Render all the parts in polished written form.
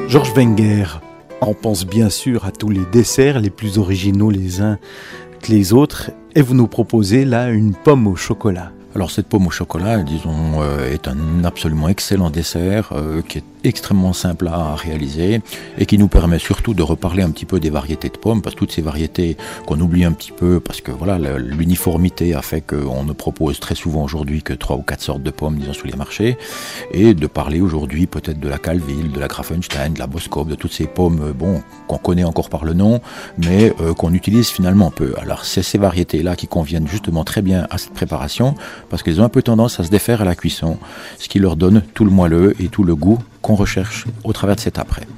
Georges Wenger, on pense bien sûr à tous les desserts les plus originaux les uns que les autres, et vous nous proposez là une pomme au chocolat. Alors cette pomme au chocolat, disons, est un absolument excellent dessert qui est extrêmement simple à réaliser et qui nous permet surtout de reparler un petit peu des variétés de pommes, parce que toutes ces variétés qu'on oublie un petit peu, parce que voilà, l'uniformité a fait qu'on ne propose très souvent aujourd'hui que 3 ou 4 sortes de pommes, disons, sur les marchés, et de parler aujourd'hui peut-être de la Calville, de la Grafenstein, de la Boskop, de toutes ces pommes, qu'on connaît encore par le nom, mais qu'on utilise finalement peu. Alors c'est ces variétés-là qui conviennent justement très bien à cette préparation, parce qu'elles ont un peu tendance à se défaire à la cuisson, ce qui leur donne tout le moelleux et tout le goût qu'on recherche au travers de cet après.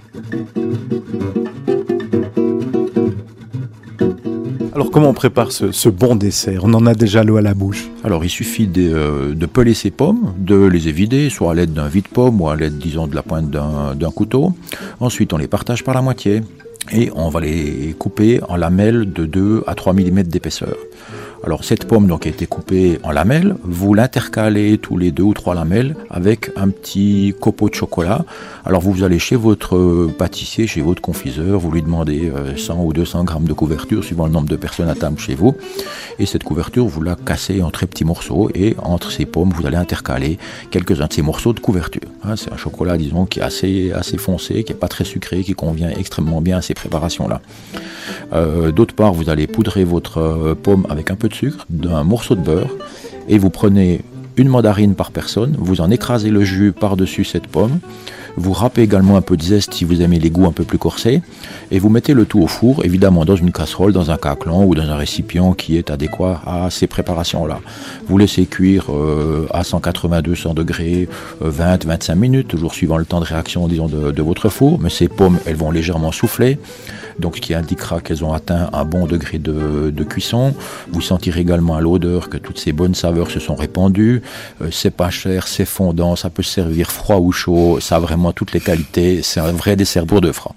Alors comment on prépare ce bon dessert? On en a déjà l'eau à la bouche. Alors il suffit de peler ces pommes, de les évider, soit à l'aide d'un vide-pomme ou à l'aide, disons, de la pointe d'un couteau. Ensuite on les partage par la moitié et on va les couper en lamelles de 2 à 3 mm d'épaisseur. Alors cette pomme donc a été coupée en lamelles, vous l'intercalez tous les 2 ou 3 lamelles avec un petit copeau de chocolat. Alors vous allez chez votre pâtissier, chez votre confiseur, vous lui demandez 100 ou 200 grammes de couverture suivant le nombre de personnes à table chez vous. Et cette couverture, vous la cassez en très petits morceaux et entre ces pommes, vous allez intercaler quelques-uns de ces morceaux de couverture. C'est un chocolat, disons, qui est assez foncé, qui n'est pas très sucré, qui convient extrêmement bien à ces préparations-là. D'autre part, vous allez poudrer votre pomme avec un peu de sucre, d'un morceau de beurre, et vous prenez une mandarine par personne, vous en écrasez le jus par-dessus cette pomme, vous râpez également un peu de zeste si vous aimez les goûts un peu plus corsés, et vous mettez le tout au four, évidemment dans une casserole, dans un caclan ou dans un récipient qui est adéquat à ces préparations-là. Vous laissez cuire à 180-200 degrés 20-25 minutes, toujours suivant le temps de réaction, disons, de votre four, mais ces pommes, elles vont légèrement souffler, donc ce qui indiquera qu'elles ont atteint un bon degré de cuisson. Vous sentirez également à l'odeur que toutes ces bonnes saveurs se sont répandues. C'est pas cher, c'est fondant, ça peut se servir froid ou chaud, ça a vraiment toutes les qualités. C'est un vrai dessert pour 2 francs.